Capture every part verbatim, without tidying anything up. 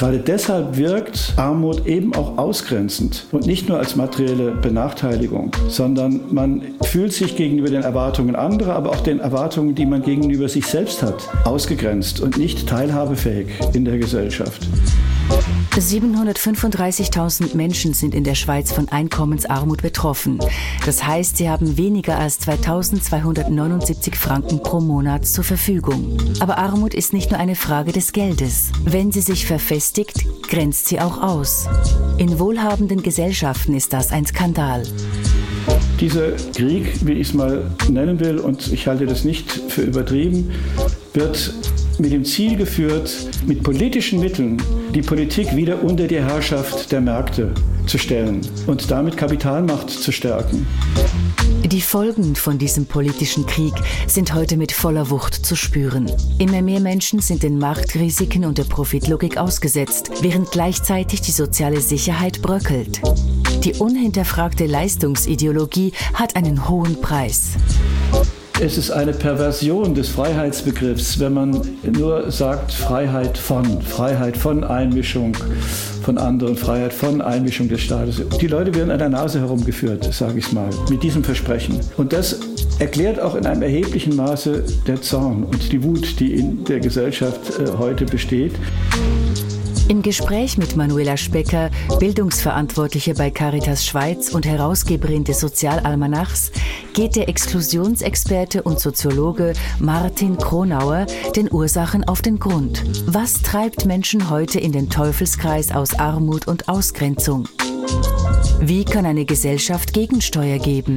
Gerade deshalb wirkt Armut eben auch ausgrenzend und nicht nur als materielle Benachteiligung, sondern man fühlt sich gegenüber den Erwartungen anderer, aber auch den Erwartungen, die man gegenüber sich selbst hat, ausgegrenzt und nicht teilhabefähig in der Gesellschaft. siebenhundertfünfunddreißigtausend Menschen sind in der Schweiz von Einkommensarmut betroffen. Das heißt, sie haben weniger als zweitausendzweihundertneunundsiebzig Franken pro Monat zur Verfügung. Aber Armut ist nicht nur eine Frage des Geldes. Wenn sie sich verfestigt, grenzt sie auch aus. In wohlhabenden Gesellschaften ist das ein Skandal. Dieser Krieg, wie ich es mal nennen will, und ich halte das nicht für übertrieben, wird mit dem Ziel geführt, mit politischen Mitteln die Politik wieder unter die Herrschaft der Märkte zu stellen und damit Kapitalmacht zu stärken. Die Folgen von diesem politischen Krieg sind heute mit voller Wucht zu spüren. Immer mehr Menschen sind den Marktrisiken und der Profitlogik ausgesetzt, während gleichzeitig die soziale Sicherheit bröckelt. Die unhinterfragte Leistungsideologie hat einen hohen Preis. Es ist eine Perversion des Freiheitsbegriffs, wenn man nur sagt Freiheit von, Freiheit von Einmischung von anderen, Freiheit von Einmischung des Staates. Die Leute werden an der Nase herumgeführt, sage ich mal, mit diesem Versprechen. Und das erklärt auch in einem erheblichen Maße der Zorn und die Wut, die in der Gesellschaft äh, heute besteht. Im Gespräch mit Manuela Specker, Bildungsverantwortliche bei Caritas Schweiz und Herausgeberin des Sozialalmanachs, geht der Exklusionsexperte und Soziologe Martin Kronauer den Ursachen auf den Grund. Was treibt Menschen heute in den Teufelskreis aus Armut und Ausgrenzung? Wie kann eine Gesellschaft Gegensteuer geben?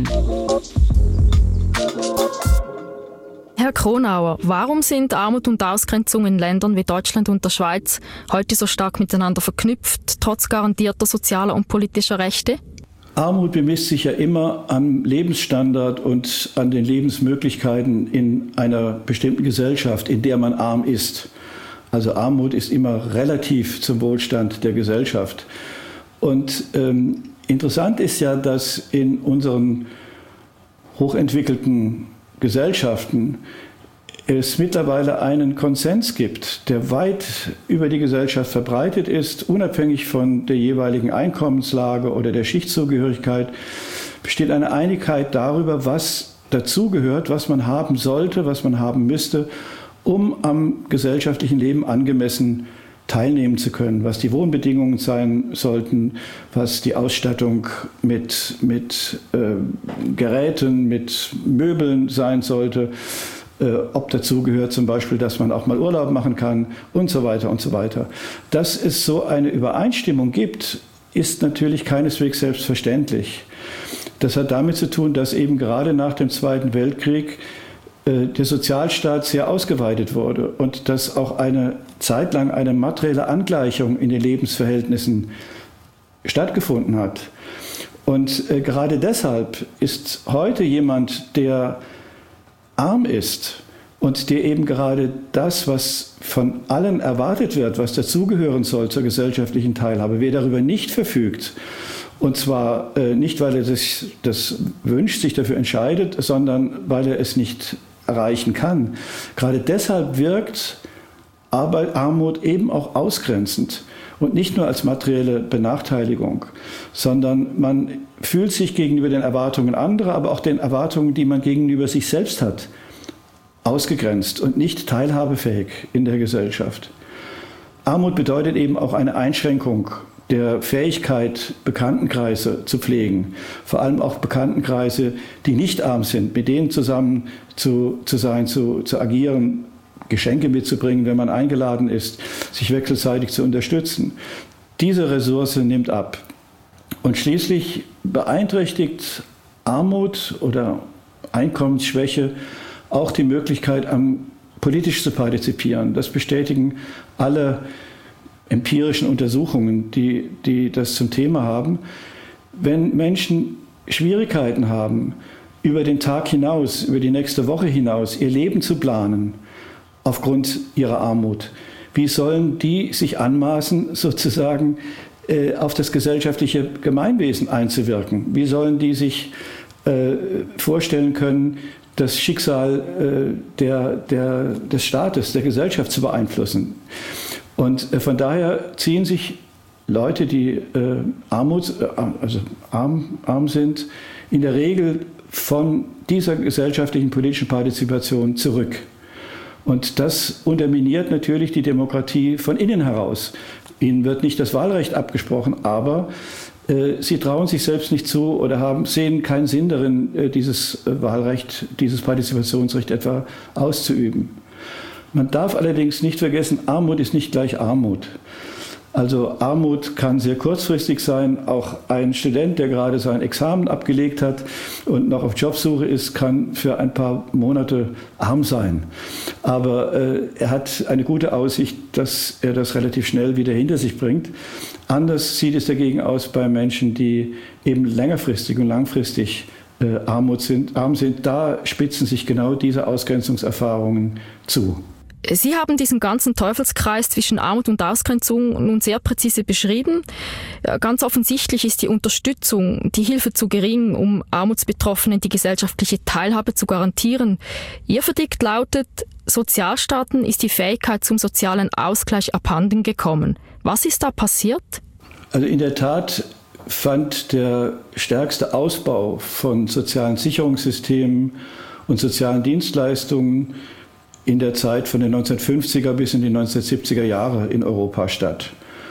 Herr Kronauer, warum sind Armut und Ausgrenzung in Ländern wie Deutschland und der Schweiz heute so stark miteinander verknüpft, trotz garantierter sozialer und politischer Rechte? Armut bemisst sich ja immer am Lebensstandard und an den Lebensmöglichkeiten in einer bestimmten Gesellschaft, in der man arm ist. Also Armut ist immer relativ zum Wohlstand der Gesellschaft. Und ähm, interessant ist ja, dass in unseren hochentwickelten Gesellschaften es mittlerweile einen Konsens gibt, der weit über die Gesellschaft verbreitet ist, unabhängig von der jeweiligen Einkommenslage oder der Schichtzugehörigkeit, besteht eine Einigkeit darüber, was dazugehört, was man haben sollte, was man haben müsste, um am gesellschaftlichen Leben angemessen teilnehmen zu können, was die Wohnbedingungen sein sollten, was die Ausstattung mit, mit äh, Geräten, mit Möbeln sein sollte, äh, ob dazu gehört zum Beispiel, dass man auch mal Urlaub machen kann und so weiter und so weiter. Dass es so eine Übereinstimmung gibt, ist natürlich keineswegs selbstverständlich. Das hat damit zu tun, dass eben gerade nach dem Zweiten Weltkrieg der Sozialstaat sehr ausgeweitet wurde und dass auch eine Zeit lang eine materielle Angleichung in den Lebensverhältnissen stattgefunden hat. Und äh, gerade deshalb ist heute jemand, der arm ist und der eben gerade das, was von allen erwartet wird, was dazugehören soll zur gesellschaftlichen Teilhabe, wer darüber nicht verfügt, und zwar äh, nicht, weil er das, das wünscht, sich dafür entscheidet, sondern weil er es nicht erreichen kann. Gerade deshalb wirkt Arbeit, Armut eben auch ausgrenzend und nicht nur als materielle Benachteiligung, sondern man fühlt sich gegenüber den Erwartungen anderer, aber auch den Erwartungen, die man gegenüber sich selbst hat, ausgegrenzt und nicht teilhabefähig in der Gesellschaft. Armut bedeutet eben auch eine Einschränkung der Fähigkeit, Bekanntenkreise zu pflegen. Vor allem auch Bekanntenkreise, die nicht arm sind, mit denen zusammen zu, zu sein, zu, zu agieren, Geschenke mitzubringen, wenn man eingeladen ist, sich wechselseitig zu unterstützen. Diese Ressource nimmt ab. Und schließlich beeinträchtigt Armut oder Einkommensschwäche auch die Möglichkeit, am politisch zu partizipieren. Das bestätigen alle empirischen Untersuchungen, die, die das zum Thema haben. Wenn Menschen Schwierigkeiten haben, über den Tag hinaus, über die nächste Woche hinaus, ihr Leben zu planen, aufgrund ihrer Armut, wie sollen die sich anmaßen, sozusagen äh, auf das gesellschaftliche Gemeinwesen einzuwirken? Wie sollen die sich äh, vorstellen können, das Schicksal äh, der, der, des Staates, der Gesellschaft zu beeinflussen? Und äh, von daher ziehen sich Leute, die äh, Armut, äh, also arm, arm sind, in der Regel von dieser gesellschaftlichen politischen Partizipation zurück. Und das unterminiert natürlich die Demokratie von innen heraus. Ihnen wird nicht das Wahlrecht abgesprochen, aber äh, sie trauen sich selbst nicht zu oder haben, sehen keinen Sinn darin, äh, dieses äh, Wahlrecht, dieses Partizipationsrecht etwa auszuüben. Man darf allerdings nicht vergessen, Armut ist nicht gleich Armut. Also Armut kann sehr kurzfristig sein. Auch ein Student, der gerade sein Examen abgelegt hat und noch auf Jobsuche ist, kann für ein paar Monate arm sein. Aber äh, er hat eine gute Aussicht, dass er das relativ schnell wieder hinter sich bringt. Anders sieht es dagegen aus bei Menschen, die eben längerfristig und langfristig äh, Armut sind, arm sind. Da spitzen sich genau diese Ausgrenzungserfahrungen zu. Sie haben diesen ganzen Teufelskreis zwischen Armut und Ausgrenzung nun sehr präzise beschrieben. Ganz offensichtlich ist die Unterstützung, die Hilfe zu gering, um Armutsbetroffenen die gesellschaftliche Teilhabe zu garantieren. Ihr Verdikt lautet, Sozialstaaten ist die Fähigkeit zum sozialen Ausgleich abhanden gekommen. Was ist da passiert? Also in der Tat fand der stärkste Ausbau von sozialen Sicherungssystemen und sozialen Dienstleistungen in der Zeit von den neunzehnhundertfünfziger bis in die neunzehnhundertsiebziger Jahre in Europa statt.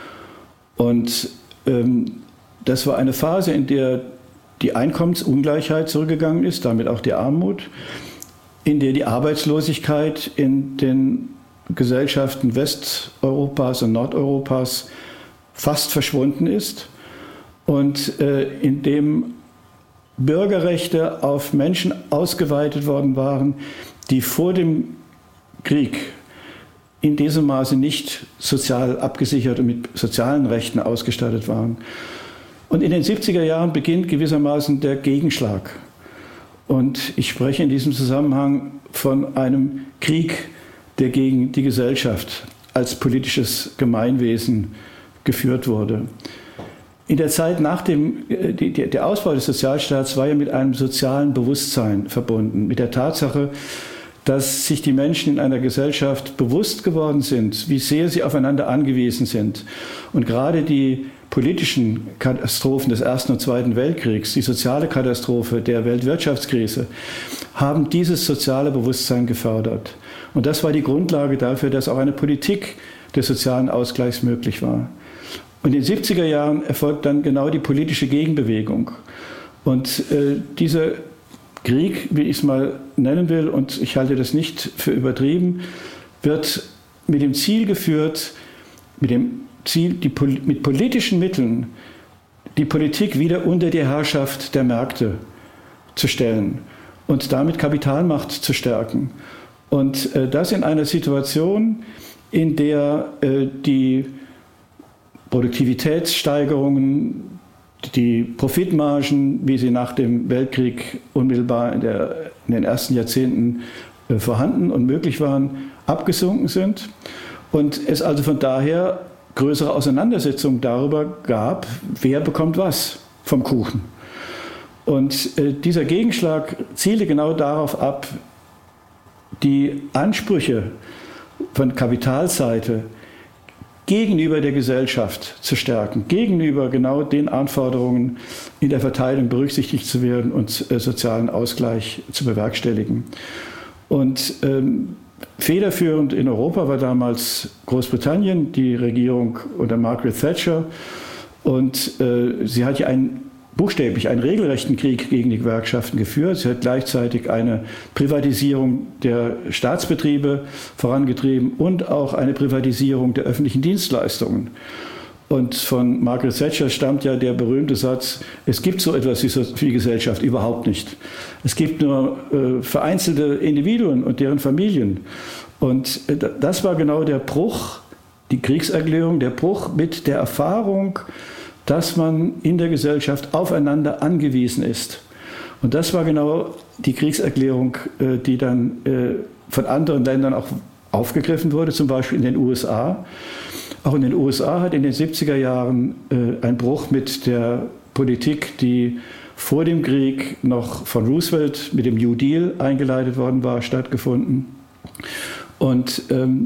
Und ähm, das war eine Phase, in der die Einkommensungleichheit zurückgegangen ist, damit auch die Armut, in der die Arbeitslosigkeit in den Gesellschaften Westeuropas und Nordeuropas fast verschwunden ist und äh, in dem Bürgerrechte auf Menschen ausgeweitet worden waren, die vor dem Krieg in diesem Maße nicht sozial abgesichert und mit sozialen Rechten ausgestattet waren. Und in den siebziger Jahren beginnt gewissermaßen der Gegenschlag. Und ich spreche in diesem Zusammenhang von einem Krieg, der gegen die Gesellschaft als politisches Gemeinwesen geführt wurde. In der Zeit nach dem die, der Ausbau des Sozialstaats war ja mit einem sozialen Bewusstsein verbunden, mit der Tatsache, dass sich die Menschen in einer Gesellschaft bewusst geworden sind, wie sehr sie aufeinander angewiesen sind. Und gerade die politischen Katastrophen des Ersten und Zweiten Weltkriegs, die soziale Katastrophe der Weltwirtschaftskrise, haben dieses soziale Bewusstsein gefördert. Und das war die Grundlage dafür, dass auch eine Politik des sozialen Ausgleichs möglich war. Und in den siebziger Jahren erfolgt dann genau die politische Gegenbewegung. Und äh, diese Krieg, wie ich es mal nennen will, und ich halte das nicht für übertrieben, wird mit dem Ziel geführt, mit dem Ziel, die, mit politischen Mitteln die Politik wieder unter die Herrschaft der Märkte zu stellen und damit Kapitalmacht zu stärken. Und äh, das in einer Situation, in der äh, die Produktivitätssteigerungen, die Profitmargen, wie sie nach dem Weltkrieg unmittelbar in, der, in den ersten Jahrzehnten äh, vorhanden und möglich waren, abgesunken sind und es also von daher größere Auseinandersetzungen darüber gab, wer bekommt was vom Kuchen. Und äh, dieser Gegenschlag zielte genau darauf ab, die Ansprüche von Kapitalseite gegenüber der Gesellschaft zu stärken, gegenüber genau den Anforderungen in der Verteilung berücksichtigt zu werden und äh, sozialen Ausgleich zu bewerkstelligen. Und ähm, federführend in Europa war damals Großbritannien, die Regierung unter Margaret Thatcher. Und äh, sie hat ja einen, buchstäblich einen regelrechten Krieg gegen die Gewerkschaften geführt. Sie hat gleichzeitig eine Privatisierung der Staatsbetriebe vorangetrieben und auch eine Privatisierung der öffentlichen Dienstleistungen. Und von Margaret Thatcher stammt ja der berühmte Satz, es gibt so etwas wie die Gesellschaft überhaupt nicht. Es gibt nur äh, vereinzelte Individuen und deren Familien. Und äh, das war genau der Bruch, die Kriegserklärung, der Bruch mit der Erfahrung, dass man in der Gesellschaft aufeinander angewiesen ist. Und das war genau die Kriegserklärung, äh, die dann äh, von anderen Ländern auch aufgegriffen wurde, zum Beispiel in den U S A. Auch in den U S A hat in den siebziger Jahren äh, ein Bruch mit der Politik, die vor dem Krieg noch von Roosevelt mit dem New Deal eingeleitet worden war, stattgefunden. Und ähm,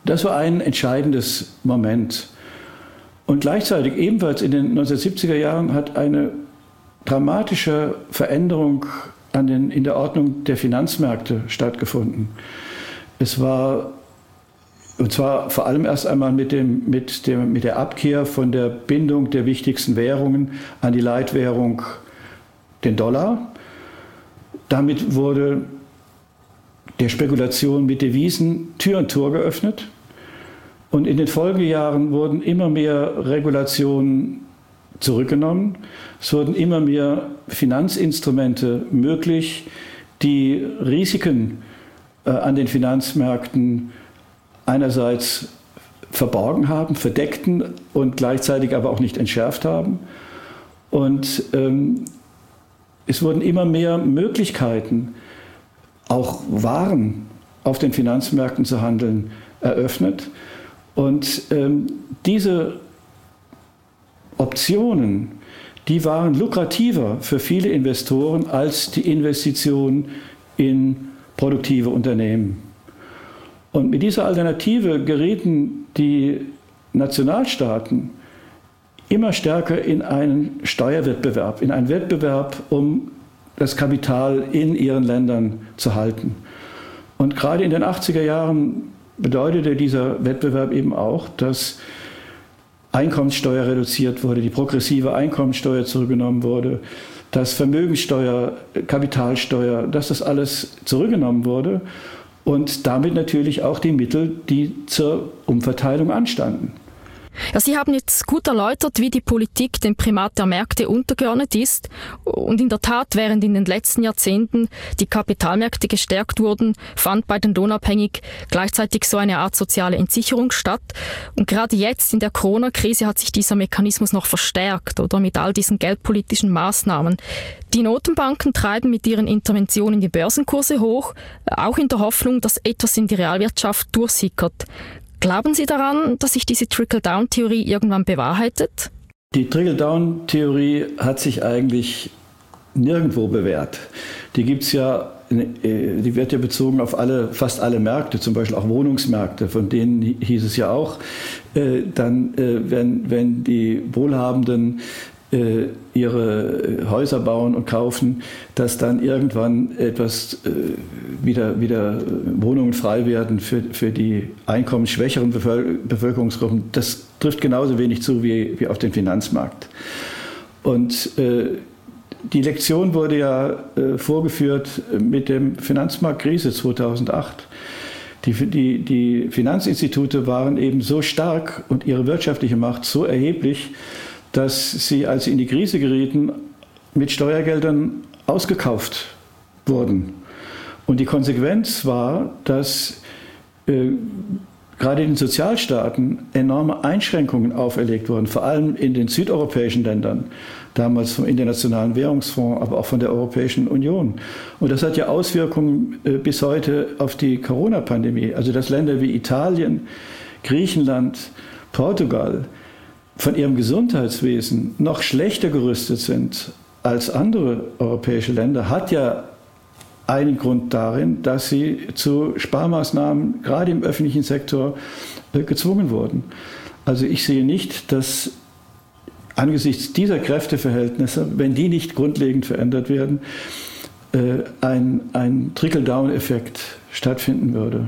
Das war ein entscheidendes Moment. Und gleichzeitig, ebenfalls in den neunzehnhundertsiebziger Jahren, hat eine dramatische Veränderung an den, in der Ordnung der Finanzmärkte stattgefunden. Es war, und zwar vor allem erst einmal mit, dem, mit, dem, mit der Abkehr von der Bindung der wichtigsten Währungen an die Leitwährung, den Dollar. Damit wurde der Spekulation mit Devisen Tür und Tor geöffnet. Und in den Folgejahren wurden immer mehr Regulationen zurückgenommen. Es wurden immer mehr Finanzinstrumente möglich, die Risiken äh, an den Finanzmärkten einerseits verborgen haben, verdeckten und gleichzeitig aber auch nicht entschärft haben. Und ähm, es wurden immer mehr Möglichkeiten, auch Waren auf den Finanzmärkten zu handeln, eröffnet. Und ähm, diese Optionen, die waren lukrativer für viele Investoren als die Investition in produktive Unternehmen. Und mit dieser Alternative gerieten die Nationalstaaten immer stärker in einen Steuerwettbewerb, in einen Wettbewerb, um das Kapital in ihren Ländern zu halten. Und gerade in den achtziger Jahren bedeutete dieser Wettbewerb eben auch, dass Einkommenssteuer reduziert wurde, die progressive Einkommenssteuer zurückgenommen wurde, dass Vermögenssteuer, Kapitalsteuer, dass das alles zurückgenommen wurde und damit natürlich auch die Mittel, die zur Umverteilung anstanden. Ja, Sie haben jetzt gut erläutert, wie die Politik dem Primat der Märkte untergeordnet ist. Und in der Tat, während in den letzten Jahrzehnten die Kapitalmärkte gestärkt wurden, fand bei den Lohnabhängigen gleichzeitig so eine Art soziale Entsicherung statt. Und gerade jetzt in der Corona-Krise hat sich dieser Mechanismus noch verstärkt, oder mit all diesen geldpolitischen Maßnahmen. Die Notenbanken treiben mit ihren Interventionen die Börsenkurse hoch, auch in der Hoffnung, dass etwas in die Realwirtschaft durchsickert. Glauben Sie daran, dass sich diese Trickle-Down-Theorie irgendwann bewahrheitet? Die Trickle-Down-Theorie hat sich eigentlich nirgendwo bewährt. Die gibt's ja, die wird ja bezogen auf alle, fast alle Märkte, zum Beispiel auch Wohnungsmärkte, von denen hieß es ja auch, dann, wenn, wenn die Wohlhabenden ihre Häuser bauen und kaufen, dass dann irgendwann etwas wieder, wieder Wohnungen frei werden für, für die einkommensschwächeren Bevölkerungsgruppen. Das trifft genauso wenig zu wie, wie auf den Finanzmarkt. Und äh, die Lektion wurde ja äh, vorgeführt mit dem Finanzmarktkrise zweitausendacht. Die, die, die Finanzinstitute waren eben so stark und ihre wirtschaftliche Macht so erheblich, dass sie, als sie in die Krise gerieten, mit Steuergeldern ausgekauft wurden. Und die Konsequenz war, dass äh, gerade in den Sozialstaaten enorme Einschränkungen auferlegt wurden, vor allem in den südeuropäischen Ländern, damals vom Internationalen Währungsfonds, aber auch von der Europäischen Union. Und das hat ja Auswirkungen äh, bis heute auf die Corona-Pandemie. Also dass Länder wie Italien, Griechenland, Portugal von ihrem Gesundheitswesen noch schlechter gerüstet sind als andere europäische Länder, hat ja einen Grund darin, dass sie zu Sparmaßnahmen gerade im öffentlichen Sektor äh, gezwungen wurden. Also ich sehe nicht, dass angesichts dieser Kräfteverhältnisse, wenn die nicht grundlegend verändert werden, äh, ein, ein Trickle-Down-Effekt stattfinden würde.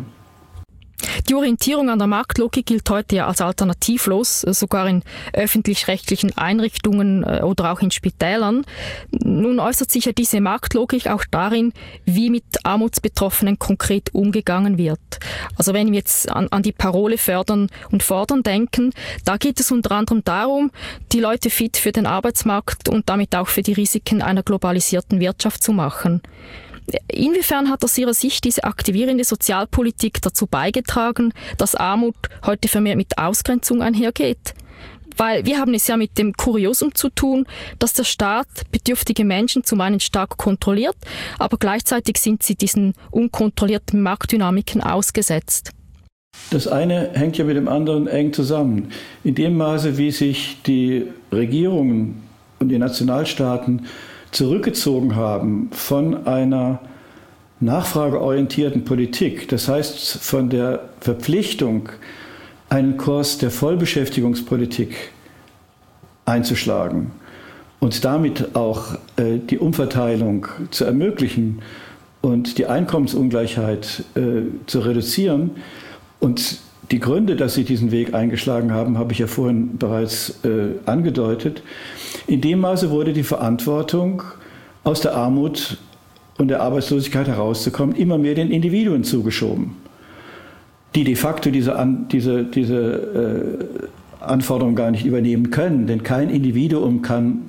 Die Orientierung an der Marktlogik gilt heute ja als alternativlos, sogar in öffentlich-rechtlichen Einrichtungen oder auch in Spitälern. Nun äußert sich ja diese Marktlogik auch darin, wie mit Armutsbetroffenen konkret umgegangen wird. Also wenn wir jetzt an, an die Parole fördern und fordern denken, da geht es unter anderem darum, die Leute fit für den Arbeitsmarkt und damit auch für die Risiken einer globalisierten Wirtschaft zu machen. Inwiefern hat aus Ihrer Sicht diese aktivierende Sozialpolitik dazu beigetragen, dass Armut heute vermehrt mit Ausgrenzung einhergeht? Weil wir haben es ja mit dem Kuriosum zu tun, dass der Staat bedürftige Menschen zum einen stark kontrolliert, aber gleichzeitig sind sie diesen unkontrollierten Marktdynamiken ausgesetzt. Das eine hängt ja mit dem anderen eng zusammen. In dem Maße, wie sich die Regierungen und die Nationalstaaten zurückgezogen haben von einer nachfrageorientierten Politik, das heißt von der Verpflichtung, einen Kurs der Vollbeschäftigungspolitik einzuschlagen und damit auch äh, die Umverteilung zu ermöglichen und die Einkommensungleichheit äh, zu reduzieren. Und die Gründe, dass sie diesen Weg eingeschlagen haben, habe ich ja vorhin bereits äh, angedeutet. In dem Maße wurde die Verantwortung, aus der Armut und der Arbeitslosigkeit herauszukommen, immer mehr den Individuen zugeschoben, die de facto diese, An, diese, diese äh, Anforderungen gar nicht übernehmen können. Denn kein Individuum kann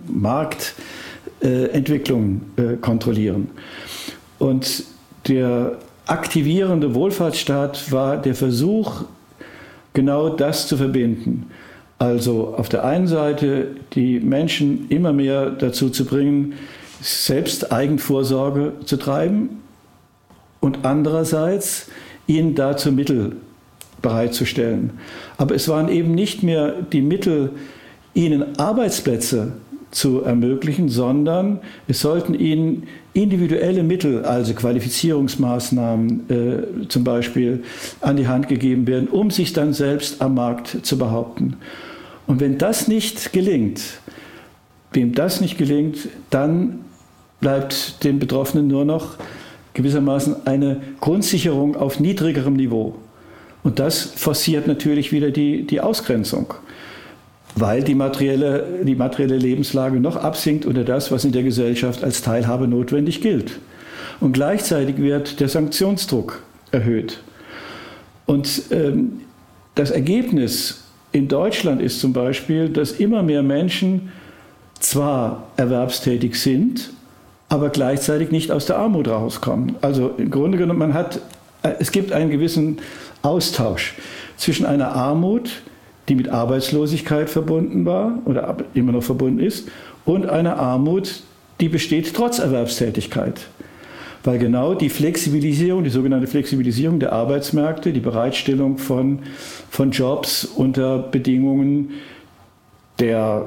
Marktentwicklung äh, äh, kontrollieren. Und der aktivierende Wohlfahrtsstaat war der Versuch, genau das zu verbinden. Also auf der einen Seite die Menschen immer mehr dazu zu bringen, selbst Eigenvorsorge zu treiben und andererseits ihnen dazu Mittel bereitzustellen. Aber es waren eben nicht mehr die Mittel, ihnen Arbeitsplätze zu ermöglichen, sondern es sollten ihnen individuelle Mittel, also Qualifizierungsmaßnahmen äh, zum Beispiel, an die Hand gegeben werden, um sich dann selbst am Markt zu behaupten. Und wenn das nicht gelingt, wem das nicht gelingt, dann bleibt den Betroffenen nur noch gewissermaßen eine Grundsicherung auf niedrigerem Niveau. Und das forciert natürlich wieder die, die Ausgrenzung, weil die materielle, die materielle Lebenslage noch absinkt unter das, was in der Gesellschaft als Teilhabe notwendig gilt. Und gleichzeitig wird der Sanktionsdruck erhöht. Und ähm, das Ergebnis in Deutschland ist zum Beispiel, dass immer mehr Menschen zwar erwerbstätig sind, aber gleichzeitig nicht aus der Armut rauskommen. Also im Grunde genommen, man hat, es gibt einen gewissen Austausch zwischen einer Armut, die mit Arbeitslosigkeit verbunden war oder immer noch verbunden ist, und einer Armut, die besteht trotz Erwerbstätigkeit. Weil genau die Flexibilisierung, die sogenannte Flexibilisierung der Arbeitsmärkte, die Bereitstellung von, von Jobs unter Bedingungen der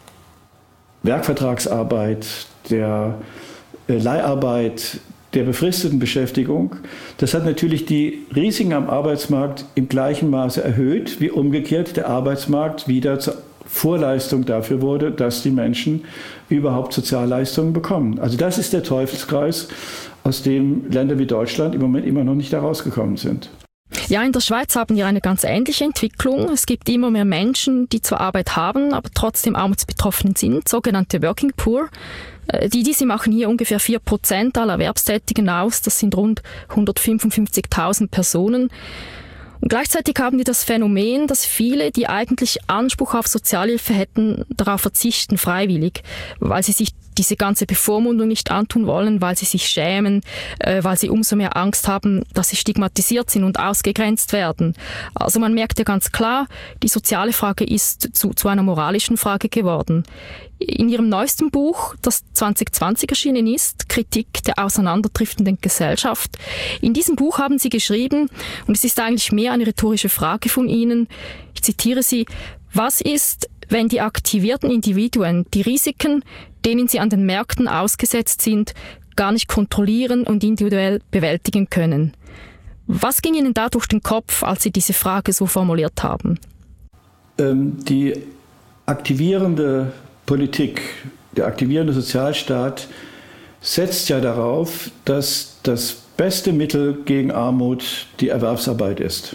Werkvertragsarbeit, der Leiharbeit, der befristeten Beschäftigung, das hat natürlich die Risiken am Arbeitsmarkt im gleichen Maße erhöht, wie umgekehrt der Arbeitsmarkt wieder zur Vorleistung dafür wurde, dass die Menschen überhaupt Sozialleistungen bekommen. Also das ist der Teufelskreis, aus dem Länder wie Deutschland im Moment immer noch nicht herausgekommen sind. Ja, in der Schweiz haben wir eine ganz ähnliche Entwicklung. Es gibt immer mehr Menschen, die zwar Arbeit haben, aber trotzdem armutsbetroffen sind, sogenannte Working Poor. Die, diese machen hier ungefähr vier Prozent aller Erwerbstätigen aus. Das sind rund hundertfünfundfünfzigtausend Personen. Und gleichzeitig haben die das Phänomen, dass viele, die eigentlich Anspruch auf Sozialhilfe hätten, darauf verzichten, freiwillig, weil sie sich diese ganze Bevormundung nicht antun wollen, weil sie sich schämen, äh, weil sie umso mehr Angst haben, dass sie stigmatisiert sind und ausgegrenzt werden. Also man merkt ja ganz klar, die soziale Frage ist zu, zu einer moralischen Frage geworden. In ihrem neuesten Buch, das zwanzig zwanzig erschienen ist, Kritik der auseinanderdriftenden Gesellschaft, in diesem Buch haben Sie geschrieben, und es ist eigentlich mehr eine rhetorische Frage von Ihnen, ich zitiere Sie: Was ist, wenn die aktivierten Individuen die Risiken, denen sie an den Märkten ausgesetzt sind, gar nicht kontrollieren und individuell bewältigen können? Was ging Ihnen da durch den Kopf, als Sie diese Frage so formuliert haben? Ähm, die aktivierende Politik, der aktivierende Sozialstaat setzt ja darauf, dass das beste Mittel gegen Armut die Erwerbsarbeit ist.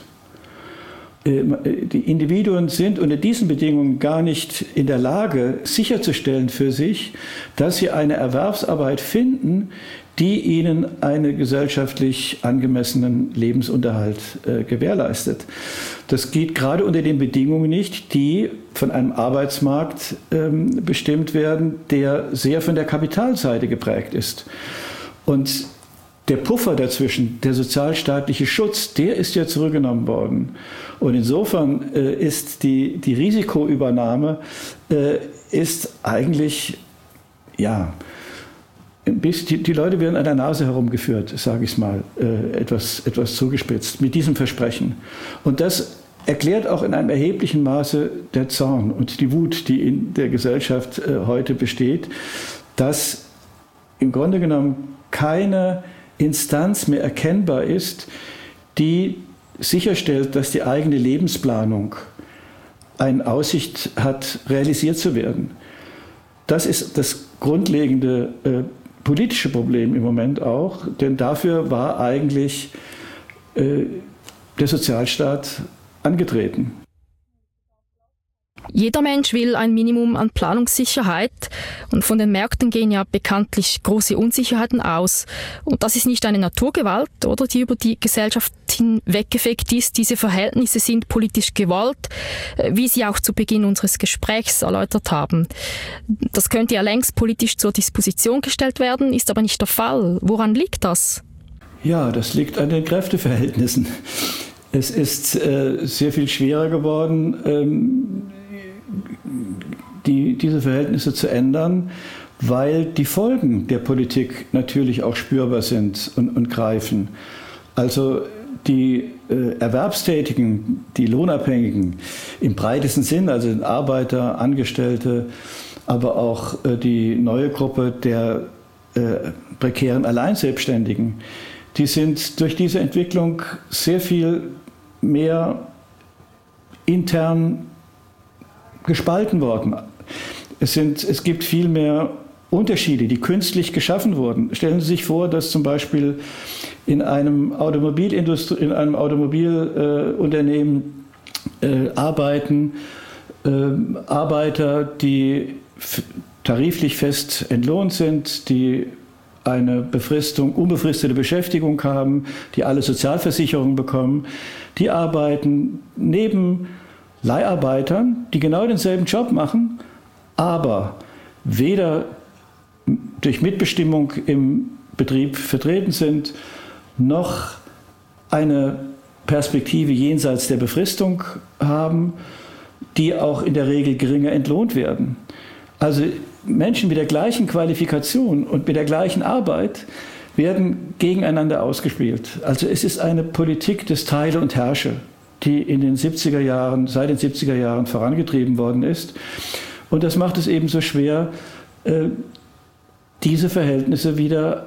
Die Individuen sind unter diesen Bedingungen gar nicht in der Lage, sicherzustellen für sich, dass sie eine Erwerbsarbeit finden, die ihnen einen gesellschaftlich angemessenen Lebensunterhalt äh, gewährleistet. Das geht gerade unter den Bedingungen nicht, die von einem Arbeitsmarkt ähm, bestimmt werden, der sehr von der Kapitalseite geprägt ist. Und der Puffer dazwischen, der sozialstaatliche Schutz, der ist ja zurückgenommen worden. Und insofern äh, ist die, die Risikoübernahme äh, ist eigentlich, ja, die, die Leute werden an der Nase herumgeführt, sage ich es mal, äh, etwas, etwas zugespitzt, mit diesem Versprechen. Und das erklärt auch in einem erheblichen Maße der Zorn und die Wut, die in der Gesellschaft äh, heute besteht, dass im Grunde genommen keine Instanz mehr erkennbar ist, die sicherstellt, dass die eigene Lebensplanung eine Aussicht hat, realisiert zu werden. Das ist das grundlegende äh, politische Problem im Moment auch, denn dafür war eigentlich äh, der Sozialstaat angetreten. Jeder Mensch will ein Minimum an Planungssicherheit und von den Märkten gehen ja bekanntlich große Unsicherheiten aus. Und das ist nicht eine Naturgewalt, oder, die über die Gesellschaft hinweggefegt ist. Diese Verhältnisse sind politisch gewollt, wie Sie auch zu Beginn unseres Gesprächs erläutert haben. Das könnte ja längst politisch zur Disposition gestellt werden, ist aber nicht der Fall. Woran liegt das? Ja, das liegt an den Kräfteverhältnissen. Es ist äh, sehr viel schwerer geworden, ähm, Die, diese Verhältnisse zu ändern, weil die Folgen der Politik natürlich auch spürbar sind und, und greifen. Also die äh, Erwerbstätigen, die Lohnabhängigen im breitesten Sinn, also Arbeiter, Angestellte, aber auch äh, die neue Gruppe der äh, prekären Alleinselbstständigen, die sind durch diese Entwicklung sehr viel mehr intern gespalten worden. Es, sind, es gibt viel mehr Unterschiede, die künstlich geschaffen wurden. Stellen Sie sich vor, dass zum Beispiel in einem Automobilindustrie, in einem Automobilunternehmen äh, äh, arbeiten äh, Arbeiter, die f- tariflich fest entlohnt sind, die eine Befristung, unbefristete Beschäftigung haben, die alle Sozialversicherungen bekommen, die arbeiten neben Leiharbeitern, die genau denselben Job machen, aber weder durch Mitbestimmung im Betrieb vertreten sind, noch eine Perspektive jenseits der Befristung haben, die auch in der Regel geringer entlohnt werden. Also Menschen mit der gleichen Qualifikation und mit der gleichen Arbeit werden gegeneinander ausgespielt. Also es ist eine Politik des Teile und Herrsche, die in den siebziger Jahren, seit den siebziger Jahren vorangetrieben worden ist. Und das macht es eben so schwer, diese Verhältnisse wieder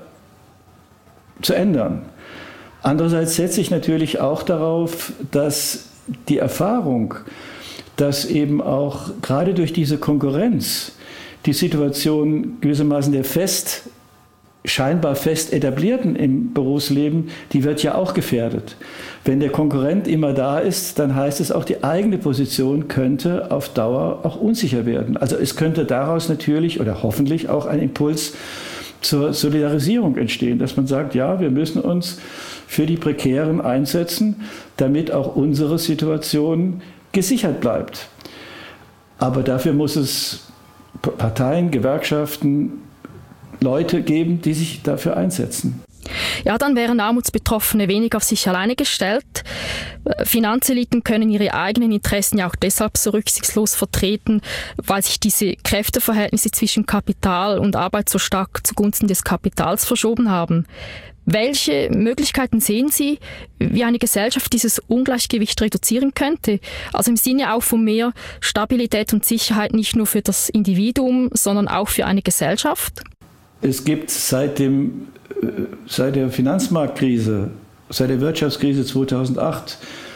zu ändern. Andererseits setze ich natürlich auch darauf, dass die Erfahrung, dass eben auch gerade durch diese Konkurrenz die Situation gewissermaßen der fest, scheinbar fest etablierten im Berufsleben, die wird ja auch gefährdet. Wenn der Konkurrent immer da ist, dann heißt es auch, die eigene Position könnte auf Dauer auch unsicher werden. Also es könnte daraus natürlich oder hoffentlich auch ein Impuls zur Solidarisierung entstehen, dass man sagt, ja, wir müssen uns für die Prekären einsetzen, damit auch unsere Situation gesichert bleibt. Aber dafür muss es Parteien, Gewerkschaften, Leute geben, die sich dafür einsetzen. Ja, dann wären Armutsbetroffene wenig auf sich alleine gestellt. Finanzeliten können ihre eigenen Interessen ja auch deshalb so rücksichtslos vertreten, weil sich diese Kräfteverhältnisse zwischen Kapital und Arbeit so stark zugunsten des Kapitals verschoben haben. Welche Möglichkeiten sehen Sie, wie eine Gesellschaft dieses Ungleichgewicht reduzieren könnte? Also im Sinne auch von mehr Stabilität und Sicherheit nicht nur für das Individuum, sondern auch für eine Gesellschaft? Es gibt seit, dem, seit der Finanzmarktkrise, seit der Wirtschaftskrise zweitausendacht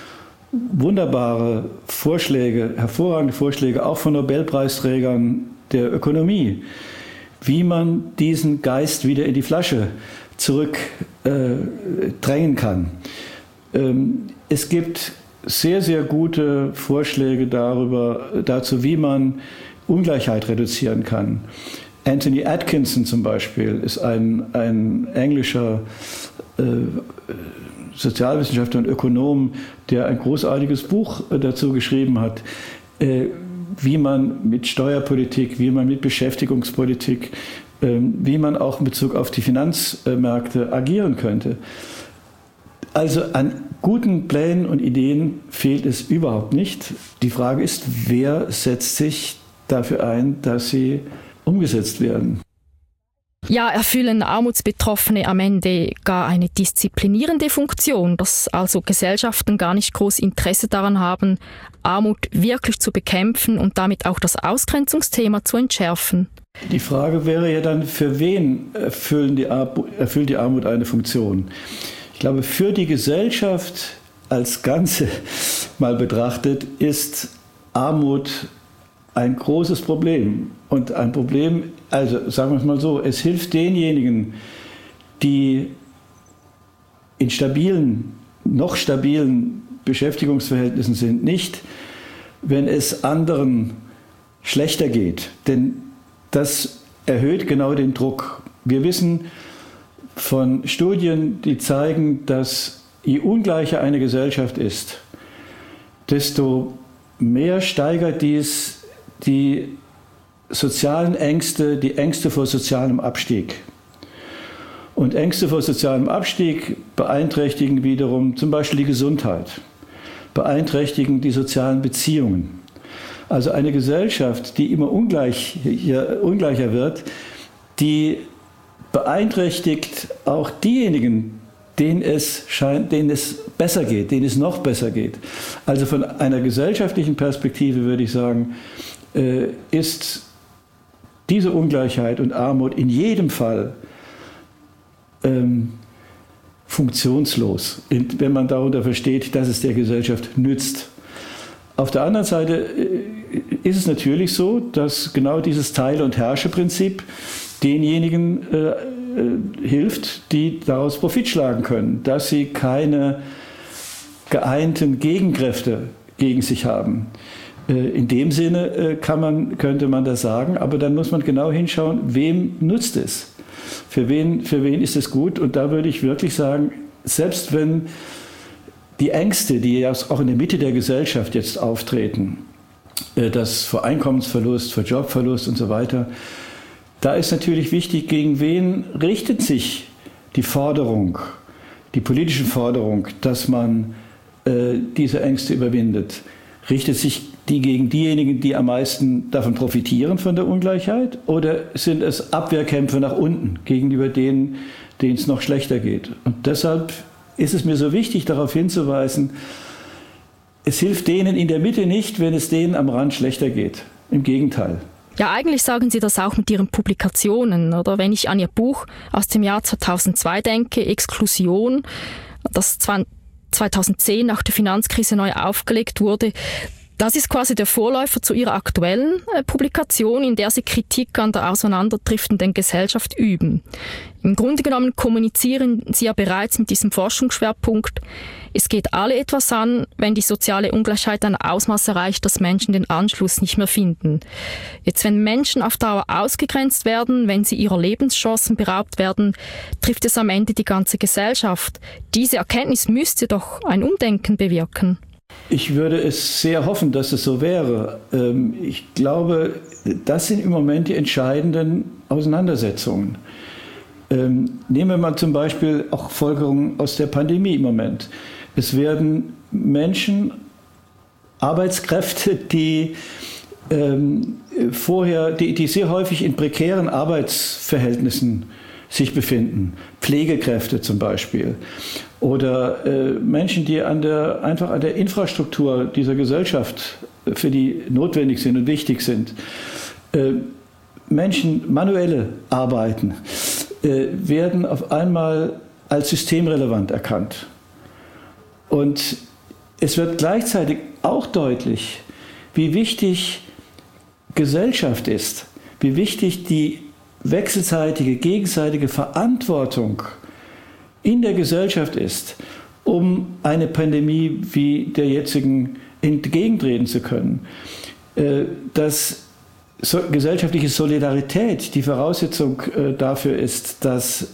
wunderbare Vorschläge, hervorragende Vorschläge, auch von Nobelpreisträgern der Ökonomie, wie man diesen Geist wieder in die Flasche zurückdrängen äh, kann. Ähm, es gibt sehr, sehr gute Vorschläge darüber, dazu, wie man Ungleichheit reduzieren kann. Anthony Atkinson zum Beispiel ist ein, ein englischer äh, Sozialwissenschaftler und Ökonom, der ein großartiges Buch dazu geschrieben hat, äh, wie man mit Steuerpolitik, wie man mit Beschäftigungspolitik, äh, wie man auch in Bezug auf die Finanzmärkte agieren könnte. Also an guten Plänen und Ideen fehlt es überhaupt nicht. Die Frage ist, wer setzt sich dafür ein, dass sie umgesetzt werden. Ja, erfüllen Armutsbetroffene am Ende gar eine disziplinierende Funktion, dass also Gesellschaften gar nicht groß Interesse daran haben, Armut wirklich zu bekämpfen und damit auch das Ausgrenzungsthema zu entschärfen? Die Frage wäre ja dann, für wen erfüllen die Armut, erfüllt die Armut eine Funktion? Ich glaube, für die Gesellschaft als Ganze mal betrachtet ist Armut ein großes Problem. Und ein Problem, also sagen wir es mal so, es hilft denjenigen, die in stabilen, noch stabilen Beschäftigungsverhältnissen sind, nicht, wenn es anderen schlechter geht. Denn das erhöht genau den Druck. Wir wissen von Studien, die zeigen, dass je ungleicher eine Gesellschaft ist, desto mehr steigert dies die sozialen Ängste, die Ängste vor sozialem Abstieg. Und Ängste vor sozialem Abstieg beeinträchtigen wiederum zum Beispiel die Gesundheit, beeinträchtigen die sozialen Beziehungen. Also eine Gesellschaft, die immer ungleich, ja, ungleicher wird, die beeinträchtigt auch diejenigen, denen es scheint, denen es besser geht, denen es noch besser geht. Also von einer gesellschaftlichen Perspektive würde ich sagen, äh, ist diese Ungleichheit und Armut in jedem Fall ähm, funktionslos, wenn man darunter versteht, dass es der Gesellschaft nützt. Auf der anderen Seite ist es natürlich so, dass genau dieses Teile- und Herrsche-Prinzip denjenigen äh, äh, hilft, die daraus Profit schlagen können, dass sie keine geeinten Gegenkräfte gegen sich haben. Äh, in dem Sinne äh, kann man, könnte man das sagen, aber dann muss man genau hinschauen, wem nutzt es? Für wen, für wen ist es gut? Und da würde ich wirklich sagen, selbst wenn die Ängste, die ja auch in der Mitte der Gesellschaft jetzt auftreten, das vor Einkommensverlust, vor Jobverlust und so weiter, da ist natürlich wichtig, gegen wen richtet sich die Forderung, die politische Forderung, dass man äh, diese Ängste überwindet. Richtet sich die gegen diejenigen, die am meisten davon profitieren, von der Ungleichheit? Oder sind es Abwehrkämpfe nach unten gegenüber denen, denen es noch schlechter geht? Und deshalb ist es mir so wichtig, darauf hinzuweisen, es hilft denen in der Mitte nicht, wenn es denen am Rand schlechter geht. Im Gegenteil. Ja, eigentlich sagen Sie das auch mit Ihren Publikationen, oder? Wenn ich an Ihr Buch aus dem Jahr zweitausendzwei denke, Exklusion, das zweitausendzehn nach der Finanzkrise neu aufgelegt wurde, das ist quasi der Vorläufer zu Ihrer aktuellen äh, Publikation, in der Sie Kritik an der auseinanderdriftenden Gesellschaft üben. Im Grunde genommen kommunizieren Sie ja bereits mit diesem Forschungsschwerpunkt. Es geht alle etwas an, wenn die soziale Ungleichheit ein Ausmaß erreicht, dass Menschen den Anschluss nicht mehr finden. Jetzt, wenn Menschen auf Dauer ausgegrenzt werden, wenn sie ihrer Lebenschancen beraubt werden, trifft es am Ende die ganze Gesellschaft. Diese Erkenntnis müsste doch ein Umdenken bewirken. Ich würde es sehr hoffen, dass es so wäre. Ich glaube, das sind im Moment die entscheidenden Auseinandersetzungen. Nehmen wir mal zum Beispiel auch Folgerungen aus der Pandemie im Moment. Es werden Menschen, Arbeitskräfte, die ähm, vorher, die, die sehr häufig in prekären Arbeitsverhältnissen sich befinden, Pflegekräfte zum Beispiel, oder äh, Menschen, die an der, einfach an der Infrastruktur dieser Gesellschaft, für die notwendig sind und wichtig sind, äh, Menschen, manuelle Arbeiten, äh, werden auf einmal als systemrelevant erkannt. Und es wird gleichzeitig auch deutlich, wie wichtig Gesellschaft ist, wie wichtig die wechselseitige, gegenseitige Verantwortung in der Gesellschaft ist, um eine Pandemie wie der jetzigen entgegentreten zu können. Dass gesellschaftliche Solidarität die Voraussetzung dafür ist, dass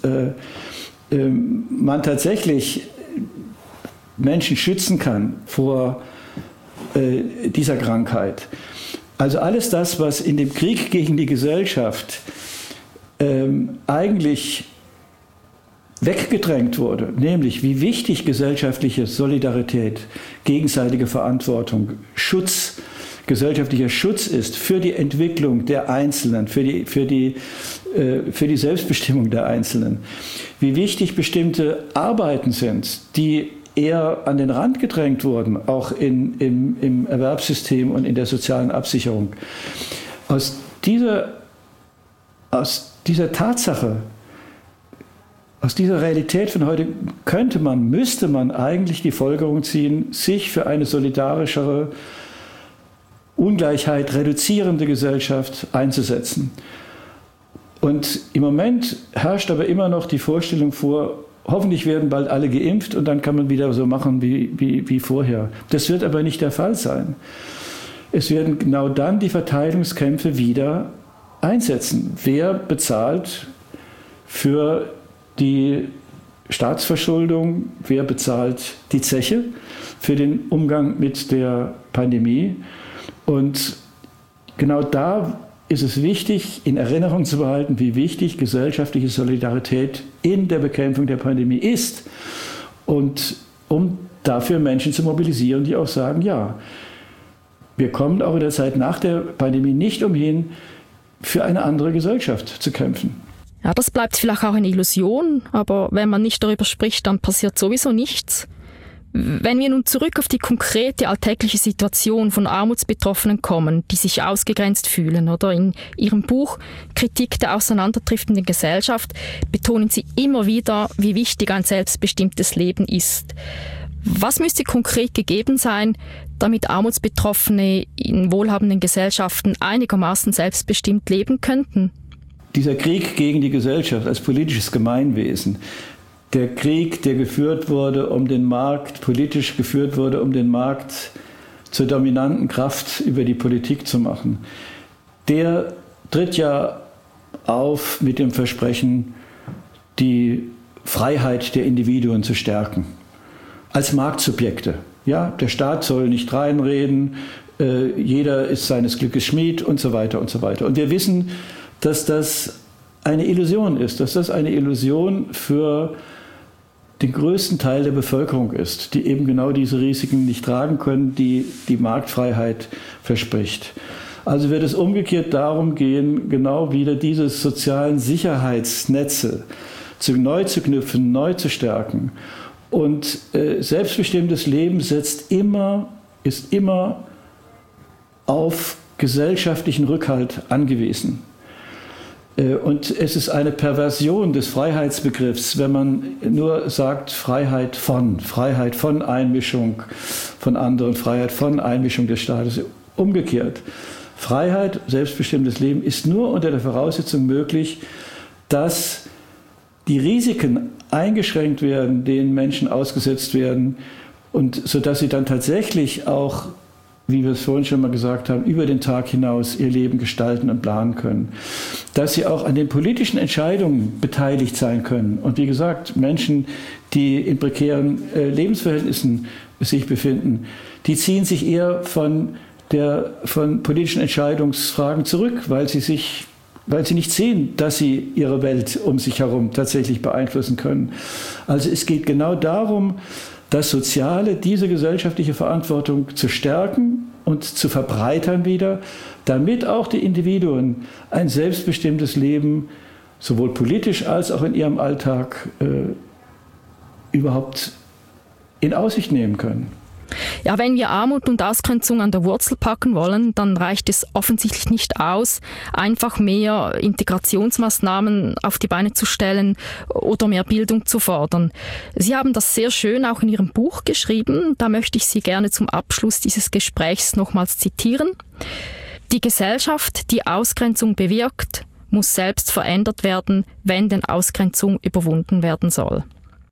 man tatsächlich Menschen schützen kann vor dieser Krankheit. Also alles das, was in dem Krieg gegen die Gesellschaft ähm, eigentlich weggedrängt wurde, nämlich wie wichtig gesellschaftliche Solidarität, gegenseitige Verantwortung, Schutz, gesellschaftlicher Schutz ist für die Entwicklung der Einzelnen, für die, für die, äh, für die Selbstbestimmung der Einzelnen, wie wichtig bestimmte Arbeiten sind, die eher an den Rand gedrängt wurden, auch in, im, im Erwerbssystem und in der sozialen Absicherung. Aus dieser aus dieser Tatsache, aus dieser Realität von heute könnte man, müsste man eigentlich die Folgerung ziehen, sich für eine solidarischere, Ungleichheit reduzierende Gesellschaft einzusetzen. Und im Moment herrscht aber immer noch die Vorstellung vor, hoffentlich werden bald alle geimpft und dann kann man wieder so machen wie, wie, wie vorher. Das wird aber nicht der Fall sein. Es werden genau dann die Verteilungskämpfe wieder einsetzen. Wer bezahlt für die Staatsverschuldung, wer bezahlt die Zeche für den Umgang mit der Pandemie? Und genau da ist es wichtig, in Erinnerung zu behalten, wie wichtig gesellschaftliche Solidarität in der Bekämpfung der Pandemie ist. Und um dafür Menschen zu mobilisieren, die auch sagen, ja, wir kommen auch in der Zeit nach der Pandemie nicht umhin, für eine andere Gesellschaft zu kämpfen. Ja, das bleibt vielleicht auch eine Illusion, aber wenn man nicht darüber spricht, dann passiert sowieso nichts. Wenn wir nun zurück auf die konkrete alltägliche Situation von Armutsbetroffenen kommen, die sich ausgegrenzt fühlen, oder in Ihrem Buch Kritik der auseinanderdriftenden Gesellschaft betonen Sie immer wieder, wie wichtig ein selbstbestimmtes Leben ist. Was müsste konkret gegeben sein, damit Armutsbetroffene in wohlhabenden Gesellschaften einigermaßen selbstbestimmt leben könnten? Dieser Krieg gegen die Gesellschaft als politisches Gemeinwesen, der Krieg, der geführt wurde, um den Markt, politisch geführt wurde, um den Markt zur dominanten Kraft über die Politik zu machen, der tritt ja auf mit dem Versprechen, die Freiheit der Individuen zu stärken, als Marktsubjekte. Ja, der Staat soll nicht reinreden, äh, jeder ist seines Glückes Schmied und so weiter und so weiter. Und wir wissen, dass das eine Illusion ist, dass das eine Illusion für den größten Teil der Bevölkerung ist, die eben genau diese Risiken nicht tragen können, die die Marktfreiheit verspricht. Also wird es umgekehrt darum gehen, genau wieder diese sozialen Sicherheitsnetze zu, neu zu knüpfen, neu zu stärken. Und äh, selbstbestimmtes Leben setzt immer, ist immer auf gesellschaftlichen Rückhalt angewiesen. Und es ist eine Perversion des Freiheitsbegriffs, wenn man nur sagt Freiheit von, Freiheit von Einmischung von anderen, Freiheit von Einmischung des Staates. Umgekehrt, Freiheit, selbstbestimmtes Leben ist nur unter der Voraussetzung möglich, dass die Risiken eingeschränkt werden, denen Menschen ausgesetzt werden, und sodass sie dann tatsächlich auch, wie wir es vorhin schon mal gesagt haben, über den Tag hinaus ihr Leben gestalten und planen können. Dass sie auch an den politischen Entscheidungen beteiligt sein können. Und wie gesagt, Menschen, die in prekären äh, Lebensverhältnissen sich befinden, die ziehen sich eher von, der, von politischen Entscheidungsfragen zurück, weil sie, sich, weil sie nicht sehen, dass sie ihre Welt um sich herum tatsächlich beeinflussen können. Also es geht genau darum, das Soziale, diese gesellschaftliche Verantwortung zu stärken und zu verbreitern wieder, damit auch die Individuen ein selbstbestimmtes Leben sowohl politisch als auch in ihrem Alltag äh, überhaupt in Aussicht nehmen können. Ja, wenn wir Armut und Ausgrenzung an der Wurzel packen wollen, dann reicht es offensichtlich nicht aus, einfach mehr Integrationsmaßnahmen auf die Beine zu stellen oder mehr Bildung zu fordern. Sie haben das sehr schön auch in Ihrem Buch geschrieben. Da möchte ich Sie gerne zum Abschluss dieses Gesprächs nochmals zitieren. Die Gesellschaft, die Ausgrenzung bewirkt, muss selbst verändert werden, wenn denn Ausgrenzung überwunden werden soll.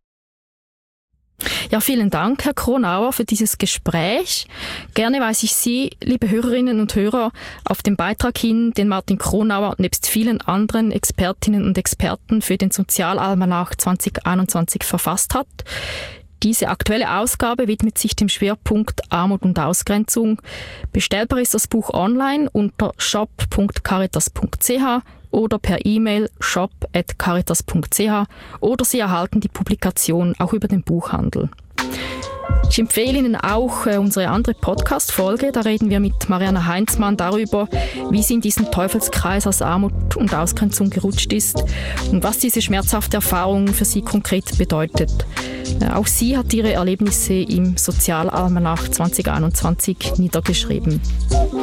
Ja, vielen Dank, Herr Kronauer, für dieses Gespräch. Gerne weise ich Sie, liebe Hörerinnen und Hörer, auf den Beitrag hin, den Martin Kronauer nebst vielen anderen Expertinnen und Experten für den Sozialalmanach zwanzig einundzwanzig verfasst hat. Diese aktuelle Ausgabe widmet sich dem Schwerpunkt Armut und Ausgrenzung. Bestellbar ist das Buch online unter shop punkt caritas punkt c h oder per E-Mail shop at caritas punkt c h oder Sie erhalten die Publikation auch über den Buchhandel. Ich empfehle Ihnen auch äh, unsere andere Podcast-Folge. Da reden wir mit Marianne Heinzmann darüber, wie sie in diesen Teufelskreis aus Armut und Ausgrenzung gerutscht ist und was diese schmerzhafte Erfahrung für sie konkret bedeutet. Äh, auch sie hat ihre Erlebnisse im Sozialalmanach zwanzig einundzwanzig niedergeschrieben.